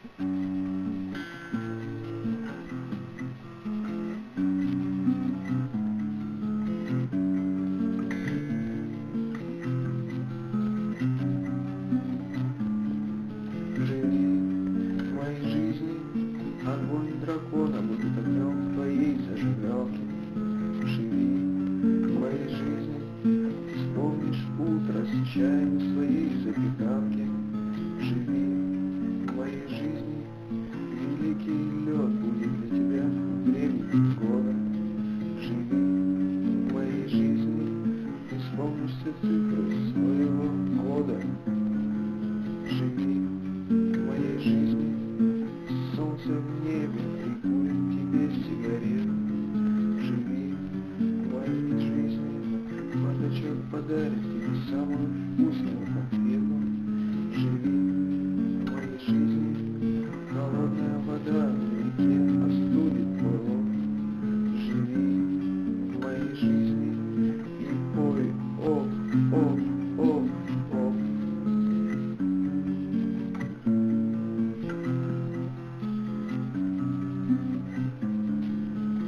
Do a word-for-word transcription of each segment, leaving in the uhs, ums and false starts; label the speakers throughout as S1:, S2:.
S1: Живи в моей жизни, огонь дракона будет огнем в твоей зажигалке. Живи в моей жизни, вспомнишь утро с чаем в своей запеканке. Живи в моей жизни, великий лед будет для тебя времени года. Живи в моей жизни, ты вспомнишь все цифры своего года. Живи в моей жизни, солнце в небе прикурит тебе сигарету. Живи в моей жизни, бардачок подарит тебе самую вкусную конфету. Живи в моей жизни, холодная вода в реке остудит твой лоб. Живи в моей жизни и пой оп, оп, оп, оп.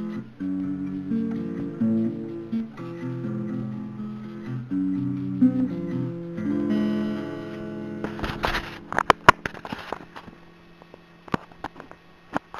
S1: Thank you.